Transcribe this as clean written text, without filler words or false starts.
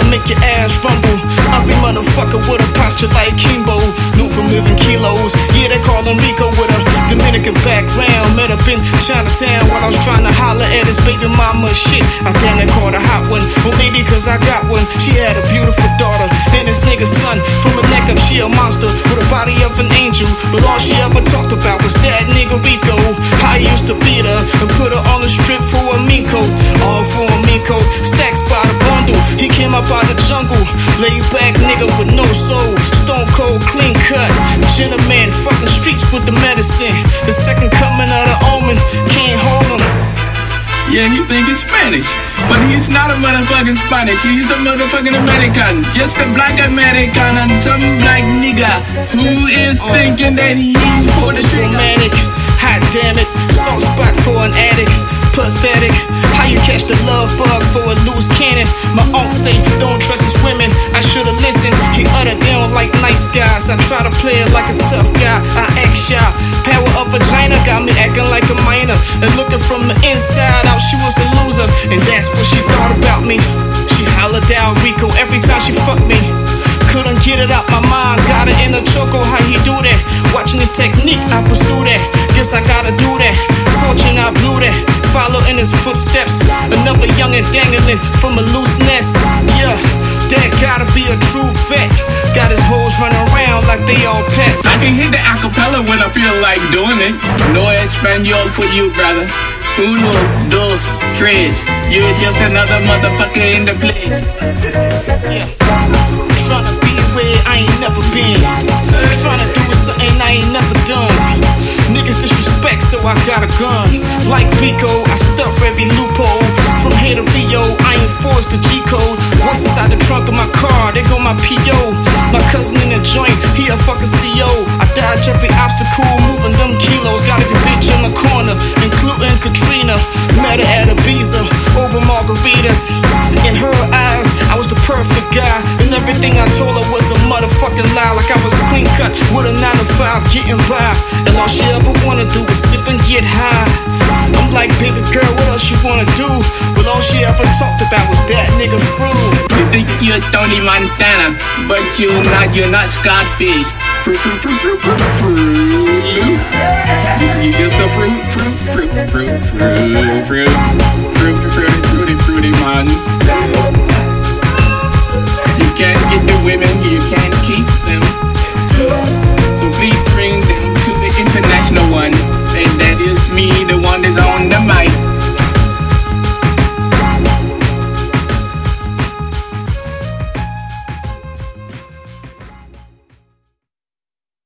make your ass rumble. Ugly motherfucker with a posture like Kimbo. New for moving kilos. Yeah, they call him Rico with a Dominican background. Met up in Chinatown while I was trying to holler at his baby mama. Shit, I damn near caught a hot one. Well, maybe cause I got one. She had a beautiful daughter and this nigga's son. From her neck up, she a monster with a body of an angel. But all she ever talked about was that nigga Rico. How he used to beat her and put her on the strip for a mink coat. All for a mink coat, stacks by the bundle. He came up out the jungle, laid back nigga with no soul. Stone cold, clean cut, gentleman, fucking streets with the medicine. The second coming of the omen, can't hold him. Yeah, he think he's Spanish, but he's not a motherfucking Spanish. He's a motherfucking American, just a black American and some black nigga who is thinking that he's for the romantic. Hot damn it, soft spot for an addict. Pathetic, how you catch the love bug for a loose cannon? My uncle say don't trust his women. I should've listened. He uttered they don't like nice guys. I try to play it like a tough guy. I act shy. Power of vagina got me acting like a minor. And looking from the inside out, she was a loser. And that's what she thought about me. She hollered out Rico every time she fucked me. Couldn't get it out my mind, got it in a choco, how he do that? Watching his technique, I pursue that. Guess I gotta do that. Fortune, I blew that. Follow in his footsteps. Another youngin' dangling from a loose nest. Yeah, that gotta be a true vet. Got his hoes running around like they all pets. I can hit the acapella when I feel like doing it. No Espanol for you, brother. Uno, dos, tres. You're just another motherfucker in the place. Yeah. Tryna be where I ain't never been. Tryna do something I ain't never done. Niggas disrespect, so I got a gun. Like Rico, I stuff every loophole. From here to Rio, I ain't forced the G-code. Voice inside the trunk of my car, there go my P.O. My cousin in the joint, he a fucking C.O. I dodge every obstacle, moving them kilos. Got a good bitch in the corner, including Katrina. Met her at Ibiza, over margaritas. In her eyes, I was the perfect guy. And everything I told her was a motherfucking lie. Like I was clean cut with a 9 to 5 getting by. And all she ever wanna do is sip and get high. I'm like, baby girl, what else you wanna do? But all she ever talked about was that nigga fruit. You think you're Tony Montana, but you're not Scarface. Fruit. You just a fruity man. You can't get the women, you can't keep them. So please bring them to the international one. And that is me, the one that's on the mic.